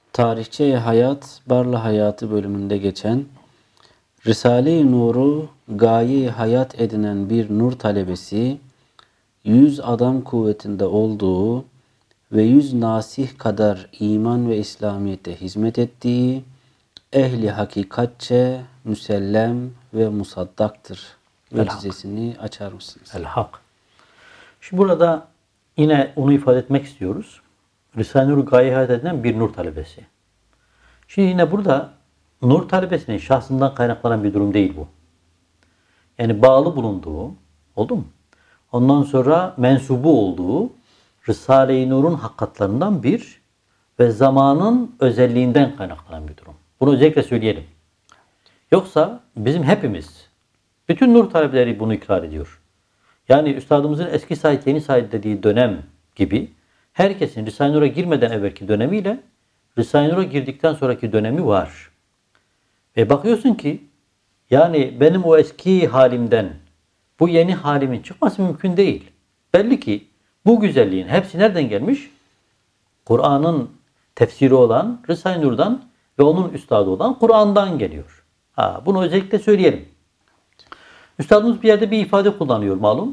Tarihçe Hayat, Barla Hayatı bölümünde geçen Risale-i Nur'u gaye hayat edinen bir nur talebesi, 100 adam kuvvetinde olduğu ve 100 nasih kadar iman ve İslamiyet'e hizmet ettiği, ehli hakikatçe müsellem ve musaddaktır. Vecizesini açar mısınız? El-Hak. Şimdi burada yine onu ifade etmek istiyoruz. Risale-i Nur gaye hayat edilen bir nur talebesi. Şimdi yine burada nur talebesinin şahsından kaynaklanan bir durum değil bu. Yani bağlı bulunduğu, oldu mu? Ondan sonra mensubu olduğu Risale-i Nur'un hakikatlarından bir ve zamanın özelliğinden kaynaklanan bir durum. Bunu özellikle söyleyelim. Yoksa bizim hepimiz, bütün nur talebeleri bunu ikrar ediyor. Yani üstadımızın eski Said, yeni Said dediği dönem gibi herkesin Risale-i Nur'a girmeden evvelki dönemiyle Risale-i Nur'a girdikten sonraki dönemi var. Ve bakıyorsun ki yani benim o eski halimden bu yeni halimin çıkması mümkün değil. Belli ki bu güzelliğin hepsi nereden gelmiş? Kur'an'ın tefsiri olan Risale-i Nur'dan ve onun üstadı olan Kur'an'dan geliyor. Bunu özellikle söyleyelim. Üstadımız bir yerde bir ifade kullanıyor malum.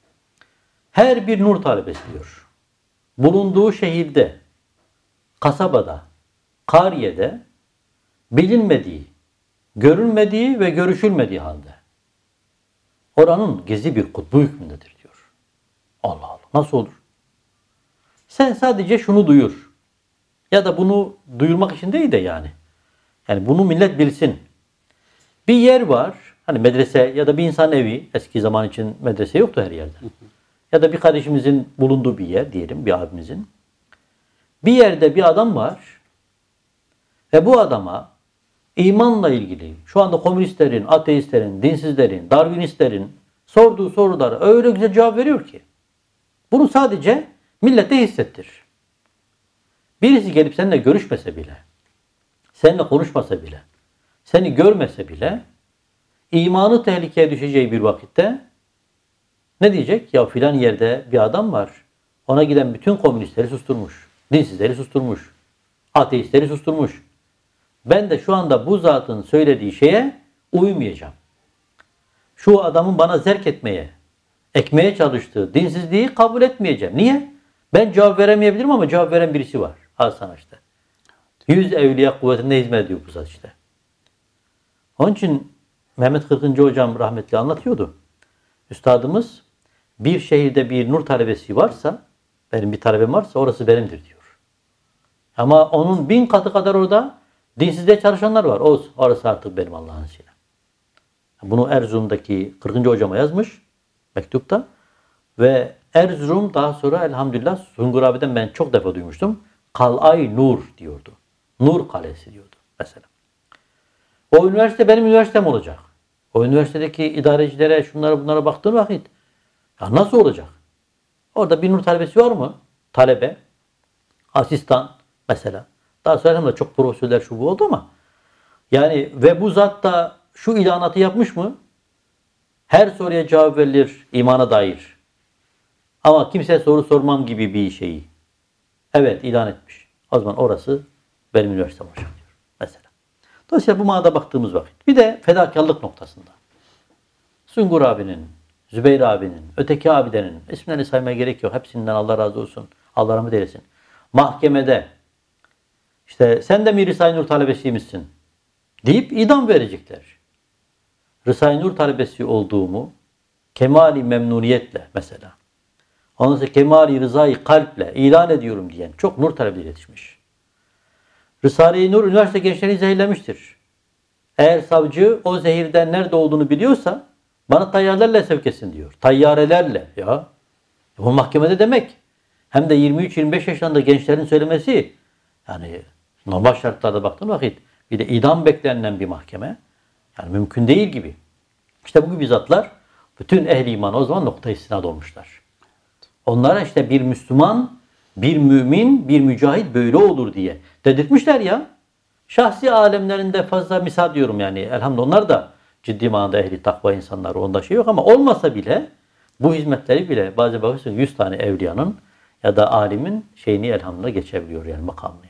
Her bir nur talebesi diyor. Bulunduğu şehirde, kasabada, kariyede bilinmediği, görülmediği ve görüşülmediği halde oranın gizli bir kutbu hükmündedir diyor. Allah Allah. Nasıl olur? Sen sadece şunu duyur. Ya da bunu duyurmak için değil de yani. Yani bunu millet bilsin. Bir yer var. Hani medrese ya da bir insan evi. Eski zaman için medrese yoktu her yerde. Ya da bir kardeşimizin bulunduğu bir yer diyelim. Bir abimizin. Bir yerde bir adam var. Ve bu adama imanla ilgili şu anda komünistlerin, ateistlerin, dinsizlerin, darwinistlerin sorduğu sorulara öyle güzel cevap veriyor ki. Bunu sadece millete hissettir. Birisi gelip seninle görüşmese bile, seninle konuşmasa bile, seni görmese bile imanı tehlikeye düşeceği bir vakitte ne diyecek? Ya filan yerde bir adam var. Ona giden bütün komünistleri susturmuş. Dinsizleri susturmuş. Ateistleri susturmuş. Ben de şu anda bu zatın söylediği şeye uymayacağım. Şu adamın bana zerk etmeye, ekmeye çalıştığı dinsizliği kabul etmeyeceğim. Niye? Ben cevap veremeyebilirim ama cevap veren birisi var. Al sana işte. 100 evliya kuvvetinde hizmet ediyor bu zat işte. Onun için Mehmet Kırkıncı hocam rahmetli anlatıyordu. Üstadımız bir şehirde bir nur talebesi varsa, benim bir talebem varsa orası benimdir diyor. Ama onun 1000 katı kadar orada dinsizliğe çalışanlar var. Orası artık benim Allah'ın izniyle. Bunu Erzurum'daki 40. hocama yazmış mektupta. Ve Erzurum daha sonra elhamdülillah Sungur abiden ben çok defa duymuştum. Kal'ay Nur diyordu. Nur Kalesi diyordu mesela. O üniversite benim üniversitem olacak. O üniversitedeki idarecilere şunlara bunlara baktığım vakit ya nasıl olacak? Orada bir nur talebesi var mı? Talebe, asistan mesela. Daha sonra da çok profesörler şu bu oldu ama yani ve bu zat da şu ilanatı yapmış mı? Her soruya cevap verilir imana dair. Ama kimseye soru sormam gibi bir şeyi. Evet ilan etmiş. O zaman orası benim üniversitem olacak diyor mesela. Dolayısıyla bu manada baktığımız vakit. Bir de fedakarlık noktasında. Sungur abinin, Zübeyir abinin, öteki abilerin isimlerini saymaya gerek yok. Hepsinden Allah razı olsun. Allah rahmet eylesin. Mahkemede işte sen de mi Risale-i Nur talebesiymişsin deyip idam verecekler. Risale-i Nur talebesi olduğumu kemali memnuniyetle mesela. Ondan sonra kemali rızayı kalple ilan ediyorum diyen çok nur talebeleri yetişmiş. Risale-i Nur üniversite gençlerini zehirlemiştir. Eğer savcı o zehirden nerede olduğunu biliyorsa bana tayyarelerle sevk etsin diyor. Tayyarelerle ya. Bu mahkemede demek. Hem de 23-25 yaşlarında gençlerin söylemesi yani normal şartlarda baktığın vakit bir de idam beklenen bir mahkeme. Yani mümkün değil gibi. İşte bu gibi zatlar bütün ehli iman o zaman nokta istinad olmuşlar. Onlara işte bir Müslüman, bir mümin, bir mücahit böyle olur diye dedirtmişler ya. Şahsi alemlerinde fazla misal diyorum yani. Elhamdülillah onlar da ciddi manada ehli takva insanlar. Onda şey yok ama olmasa bile bu hizmetleri bile bazen bakıyorsun 100 tane evliyanın ya da alimin şeyini elhamdülillah geçebiliyor yani makamını.